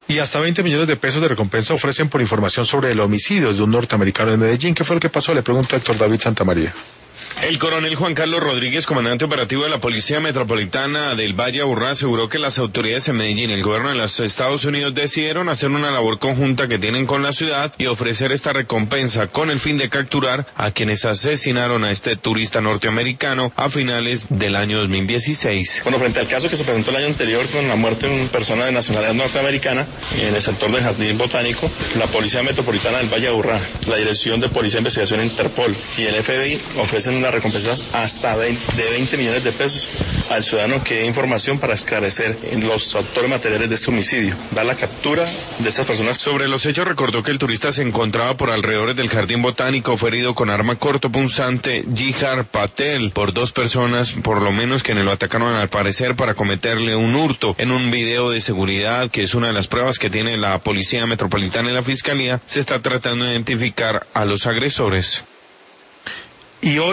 Y hasta 20 millones de pesos de recompensa ofrecen por información sobre el homicidio de un norteamericano en Medellín. ¿Qué fue lo que pasó? Le pregunto a Héctor David Santamaría. El coronel Juan Carlos Rodríguez, comandante operativo de la Policía Metropolitana del Valle Aburrá, aseguró que las autoridades en Medellín y el gobierno de los Estados Unidos decidieron hacer una labor conjunta que tienen con la ciudad y ofrecer esta recompensa con el fin de capturar a quienes asesinaron a este turista norteamericano a finales del año 2016. Bueno, frente al caso que se presentó el año anterior con la muerte de una persona de nacionalidad norteamericana en el sector del Jardín Botánico, la Policía Metropolitana del Valle Aburrá, la Dirección de Policía de Investigación Interpol y el FBI ofrecen una recompensas hasta de 20 millones de pesos al ciudadano que dé información para esclarecer los autores materiales de este homicidio, dar la captura de estas personas. Sobre los hechos recordó que el turista se encontraba por alrededores del Jardín Botánico, fue herido con arma cortopunzante Jihar Patel por dos personas, por lo menos, quienes lo atacaron al parecer para cometerle un hurto. En un video de seguridad, que es una de las pruebas que tiene la Policía Metropolitana y la Fiscalía, se está tratando de identificar a los agresores. Y hoy